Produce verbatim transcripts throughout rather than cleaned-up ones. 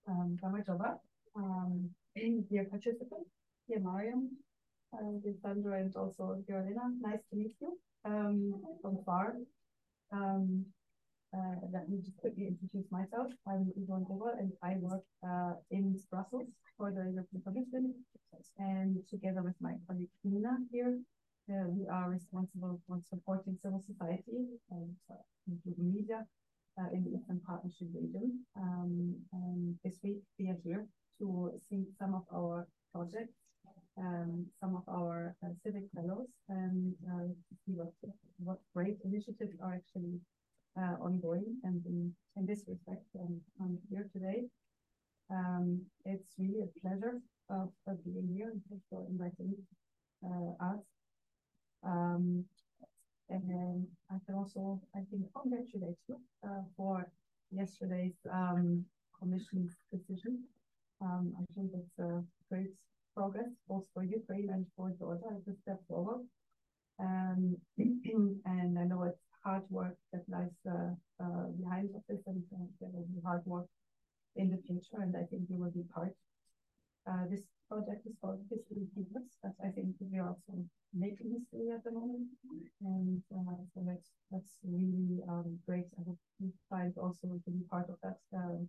um, Gamajova. Um, dear participants, dear Mariam, uh, dear Sandra, and also dear Elena, nice to meet you um, from far. Um, uh, let me just quickly introduce myself. I'm Yvonne Gober, and I work uh, in Brussels for the European Commission. And together with my colleague Nina here, uh, we are responsible for supporting civil society and uh, including media uh, in the Eastern Partnership region. Um, and this week we are here to see some of our projects, um, some of our uh, civic fellows, and uh, see what, what great initiatives are actually uh, ongoing. And in, in this respect, um, I'm here today. Um, it's really a pleasure of, of being here and thanks for inviting uh, us. Um, and I can also, I think, congratulate you uh, for yesterday's um, Commission's decision. Um, I think it's a great progress, both for Ukraine and for Georgia. It's a step forward. Um, and I know it's hard work that lies uh, uh, behind of this, and uh, there will be hard work in the future, and I think you will be part. Uh, this project is called History Keepers. That's, I think we are also making history at the moment, and uh, so that's that's really um, great. I hope you find also to be part of that. Um,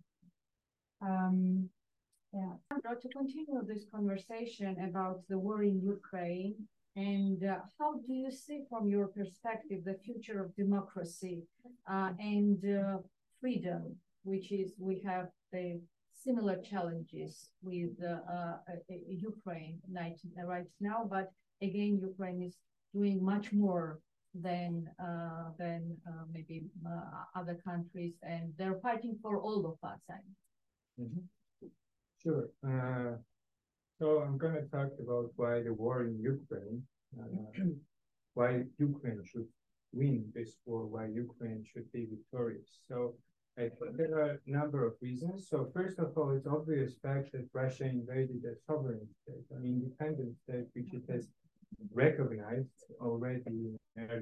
um, yeah. To continue this conversation about the war in Ukraine, and uh, how do you see from your perspective the future of democracy uh, and uh, freedom, which is we have the similar challenges with uh, uh, Ukraine right now, but again, Ukraine is doing much more than uh, than uh, maybe uh, other countries, and they're fighting for all of us. Mm-hmm. Sure. Uh, so I'm going to talk about why the war in Ukraine, uh, why Ukraine should win this war, why Ukraine should be victorious. So I think there are a number of reasons. So first of all, it's obvious fact that Russia invaded a sovereign state, an independent state, which it has recognized already in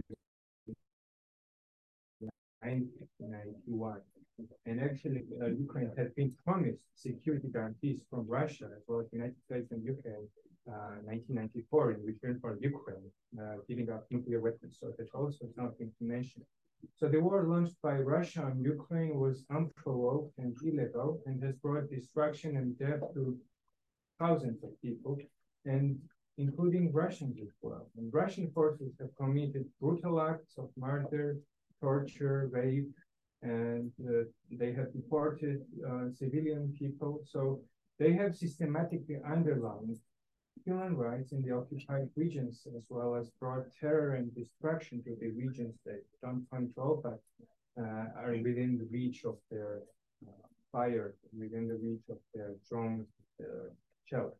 nineteen ninety-one. And actually, uh, Ukraine has been promised security guarantees from Russia, as well as the United States and U K, uh, nineteen ninety-four, in return for Ukraine uh, giving up nuclear weapons. So that's also something to mention. So the war launched by Russia on Ukraine was unprovoked and illegal, and has brought destruction and death to thousands of people, and including Russians as well. And Russian forces have committed brutal acts of murder, torture, rape, and uh, they have deported uh, civilian people. So they have systematically underlined human rights in the occupied regions, as well as brought terror and destruction to the regions they don't control, but uh, are within the reach of their uh, fire, within the reach of their drones, uh, shells.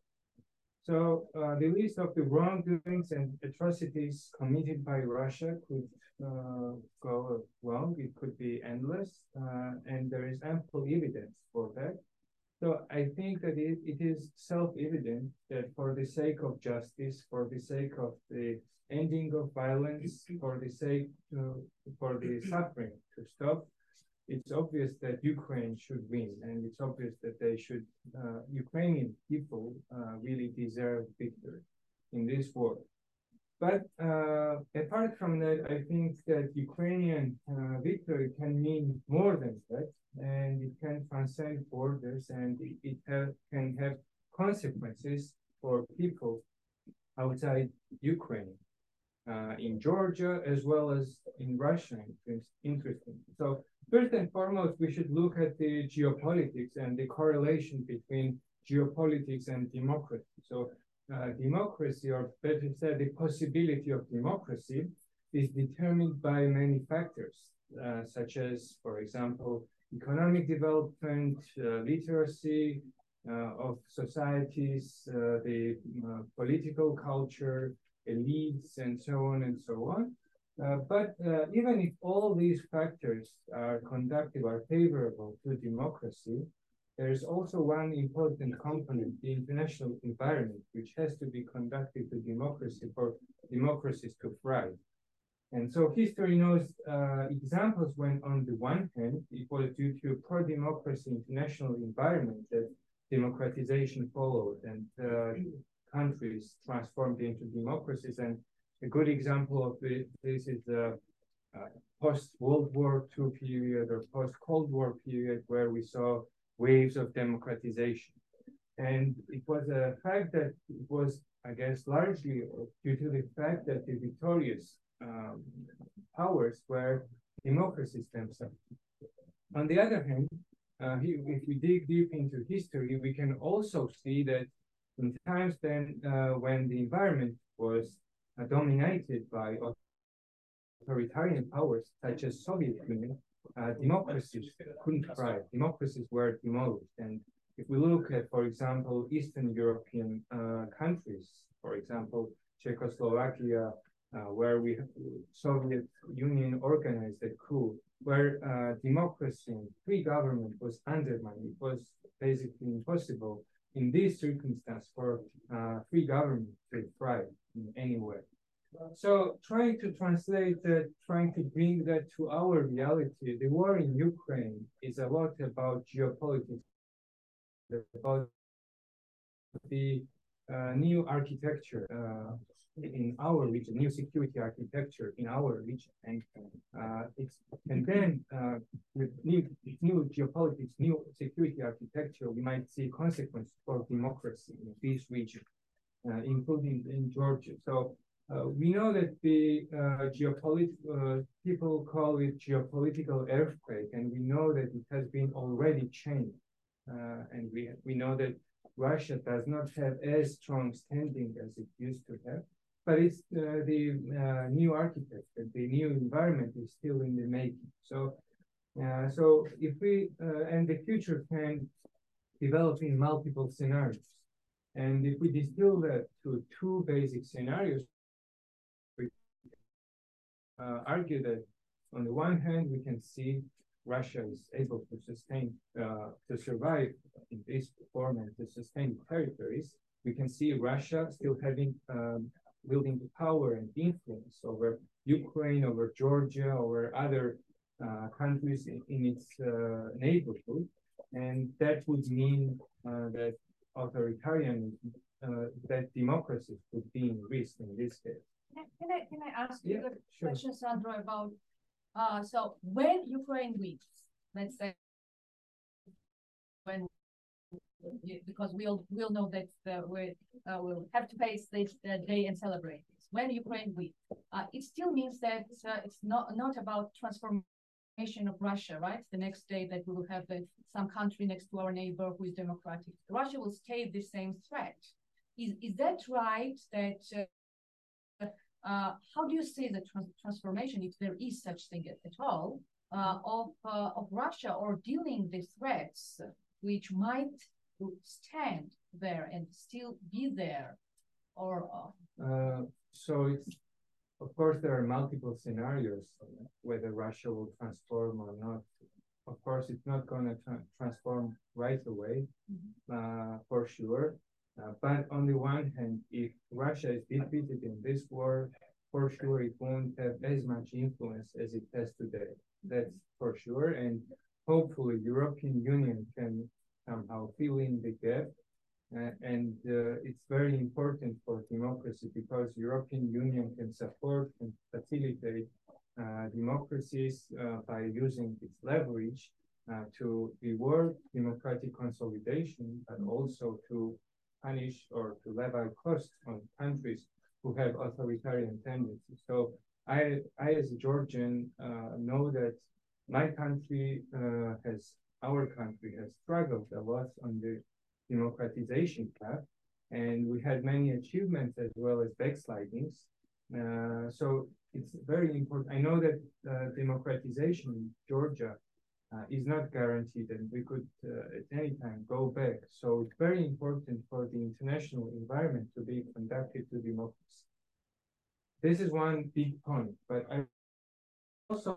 So uh, the list of the wrongdoings and atrocities committed by Russia could uh, go long. It could be endless, uh, and there is ample evidence for that. So I think that it, it is self-evident that for the sake of justice, for the sake of the ending of violence, for the sake to, for the suffering to stop, it's obvious that Ukraine should win, and it's obvious that they should, uh, Ukrainian people uh, really deserve victory in this war. But uh, apart from that, I think that Ukrainian uh, victory can mean more than that, and it can transcend borders, and it, it have, can have consequences for people outside Ukraine, uh, in Georgia, as well as in Russia. It's interesting. So first and foremost, we should look at the geopolitics and the correlation between geopolitics and democracy. So Uh, democracy, or better said, the possibility of democracy, is determined by many factors, uh, such as, for example, economic development, uh, literacy uh, of societies, uh, the uh, political culture, elites, and so on and so on. Uh, but uh, even if all these factors are conducive, are favorable to democracy, there is also one important component, the international environment, which has to be conducive to democracy for democracies to thrive. And so history knows uh, examples when, on the one hand, it was due to pro-democracy international environment that democratization followed and uh, countries transformed into democracies. And a good example of this is the uh, post-World War Two period or post-Cold War period, where we saw waves of democratization. And it was a fact that it was, I guess, largely due to the fact that the victorious um, powers were democracies themselves. On the other hand, uh, if we dig deep into history, we can also see that in times then uh, when the environment was uh, dominated by authoritarian powers such as Soviet Union, uh, democracies couldn't thrive. Democracies were demolished. And if we look at, for example, Eastern European uh, countries, for example, Czechoslovakia, uh, where we Soviet Union organized a coup, where uh, democracy and free government was undermined. It was basically impossible in these circumstances for uh, free government to thrive in any way. So trying to translate that, trying to bring that to our reality, the war in Ukraine is a lot about geopolitics, about the uh, new architecture uh, in our region, new security architecture in our region. And uh, it's and then uh, with new, new geopolitics, new security architecture, we might see consequences for democracy in this region, uh, including in Georgia. So uh, we know that the uh, geopolitical, uh, people call it geopolitical earthquake, and we know that it has been already changed. Uh, and we, we know that Russia does not have as strong standing as it used to have, but it's uh, the uh, new architecture, the new environment is still in the making. So, uh, so if we, uh, and the future can develop in multiple scenarios. And if we distill that to two basic scenarios, we uh, argue that on the one hand, we can see Russia is able to sustain, uh, to survive in this form and to sustain territories. We can see Russia still having, um, building power and influence over Ukraine, over Georgia, over other uh, countries in, in its uh, neighborhood. And that would mean uh, that authoritarian, uh, that democracy would be in risk in this case. Can, can I can I ask you Yeah, the sure. question, Sandro, about uh so when Ukraine wins, let's say when because we'll we'll know that uh, we uh, will have to face this uh, day and celebrate this. When Ukraine wins, uh, it still means that uh, it's not not about transformation of Russia, right? The next day that we will have uh, some country next to our neighbor who is democratic. Russia will stay the same threat. Is is that right? That uh, Uh, how do you see the trans transformation, if there is such thing at, at all, uh, of uh, of Russia or dealing with threats which might stand there and still be there, or? Uh... Uh, so it's of course there are multiple scenarios whether Russia will transform or not. Of course, it's not going to tra transform right away, mm-hmm. uh, for sure. Uh, but on the one hand, if Russia is defeated in this war, for sure it won't have as much influence as it has today. That's for sure. And hopefully European Union can somehow fill in the gap. Uh, and uh, it's very important for democracy because European Union can support and facilitate uh, democracies uh, by using its leverage uh, to reward democratic consolidation, but also to punish or to levy costs on countries who have authoritarian tendencies. So I, I as a Georgian, uh, know that my country uh, has, our country has struggled a lot on the democratization path, and we had many achievements as well as backslidings. Uh, so it's very important. I know that uh, democratization in Georgia Uh, is not guaranteed, and we could uh, at any time go back. So it's very important for the international environment to be conducted to democracy. This is one big point, but I also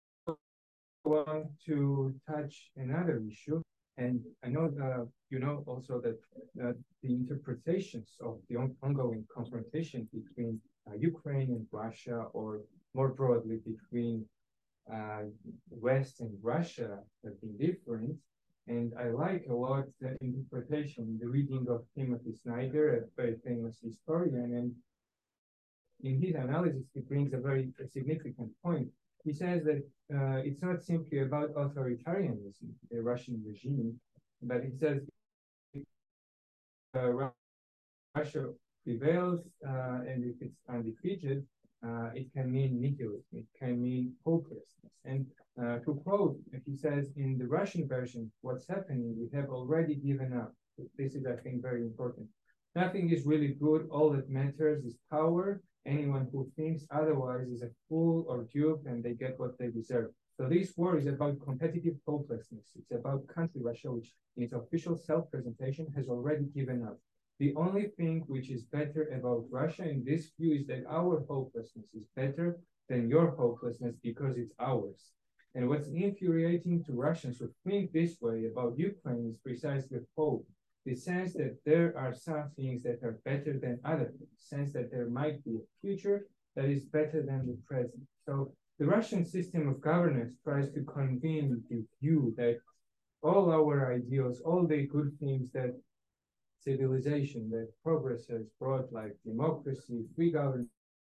want to touch another issue. And I know uh, you know also that uh, the interpretations of the on ongoing confrontation between uh, Ukraine and Russia, or more broadly between uh, West and Russia have been different. And I like a lot the interpretation, the reading of Timothy Snyder, a very famous historian. And in his analysis, he brings a very a significant point. He says that uh, it's not simply about authoritarianism, the Russian regime, but he says uh, Russia prevails, uh, and if it's undefeated, uh, it can mean nihilism, it can mean hopelessness. And uh, to quote, he says, in the Russian version, what's happening, we have already given up. This is, I think, very important. Nothing is really good. All that matters is power. Anyone who thinks otherwise is a fool or dupe, and they get what they deserve. So this war is about competitive hopelessness. It's about country Russia, which in its official self-presentation has already given up. The only thing which is better about Russia in this view is that our hopelessness is better than your hopelessness because it's ours. And what's infuriating to Russians who think this way about Ukraine is precisely hope. The sense that there are some things that are better than other things, sense that there might be a future that is better than the present. So the Russian system of governance tries to convene the view that all our ideals, all the good things that civilization, that progress has brought, like democracy, free governance,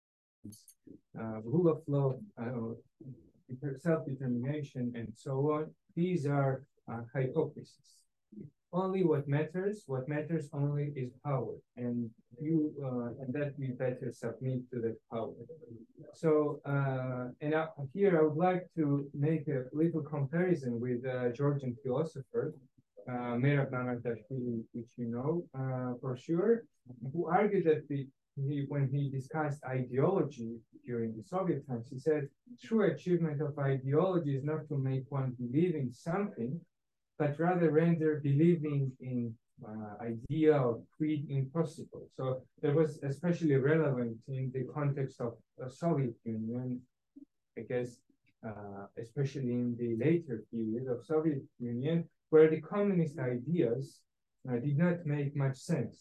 uh, rule of law, uh, self-determination, and so on, these are uh, hypocrisies. Only what matters, what matters only is power, and you, uh, and that we better submit to that power. So, uh, and I, here I would like to make a little comparison with a Georgian philosopher, uh, Merab Mamardashvili, which you know uh, for sure, who argued that the, he, when he discussed ideology during the Soviet times, he said, true achievement of ideology is not to make one believe in something, but rather render believing in uh, idea or creed impossible. So that was especially relevant in the context of the Soviet Union, I guess, uh, especially in the later period of Soviet Union, where the communist ideas uh, did not make much sense.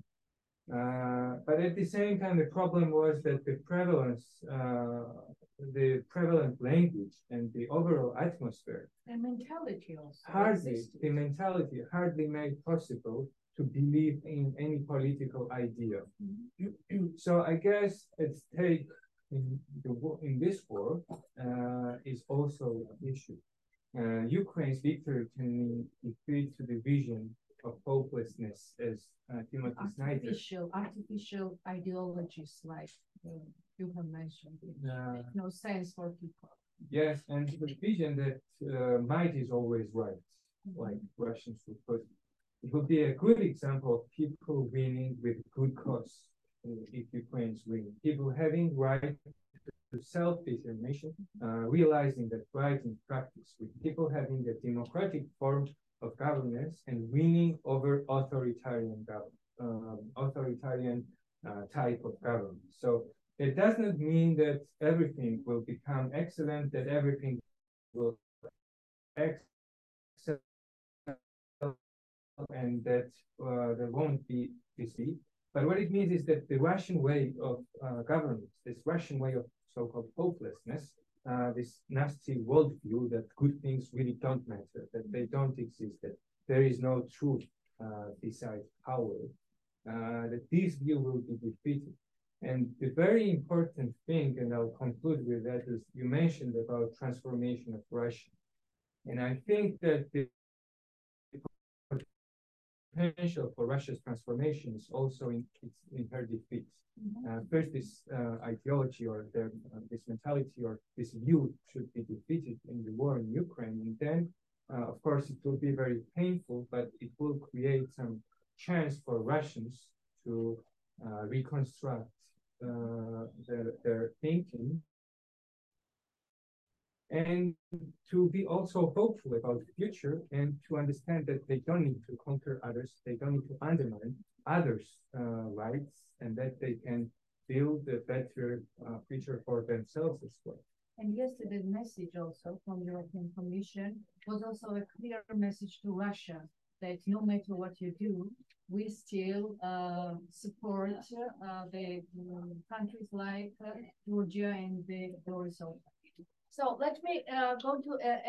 Uh, but at the same time, the problem was that the prevalence, uh, the prevalent language and the overall atmosphere, and mentality also hardly, existed. the mentality hardly made possible to believe in any political idea. Mm-hmm. So I guess at stake in, the, in this war uh, is also an issue. Uh, Ukraine's victory can mean defeat to the vision of hopelessness, as uh, Timothy Snyder. Artificial, artificial ideologies like uh, you have mentioned, it Uh, make no sense for people. Yes, and the vision that uh, might is always right, mm-hmm. like Russians would put. It would be a good example of people winning with good cause uh, if Ukraine's winning. People having right to self-determination, uh, realizing that right in practice, with people having a democratic form of governance and winning over authoritarian government, um, authoritarian uh, type of government. So it does not mean that everything will become excellent, that everything will excel, and that uh, there won't be deceit. But what it means is that the Russian way of uh, governance, this Russian way of so-called hopelessness, uh, this nasty worldview that good things really don't matter, that they don't exist, that there is no truth uh, besides power, uh, that this view will be defeated. And the very important thing, and I'll conclude with that, is you mentioned about transformation of Russia. And I think that the potential for Russia's transformation is also in, in her defeat. Mm-hmm. uh, first, this uh, ideology or the, uh, this mentality or this view should be defeated in the war in Ukraine. And then, uh, of course, it will be very painful, but it will create some chance for Russians to uh, reconstruct uh, their, their thinking and to be also hopeful about the future and to understand that they don't need to conquer others, they don't need to undermine others' uh, rights, and that they can build a better uh, future for themselves as well. And yesterday's message also from the European Commission was also a clear message to Russia that no matter what you do, we still uh, support uh, the um, countries like uh, Georgia and the, the result. So let me uh, go to a,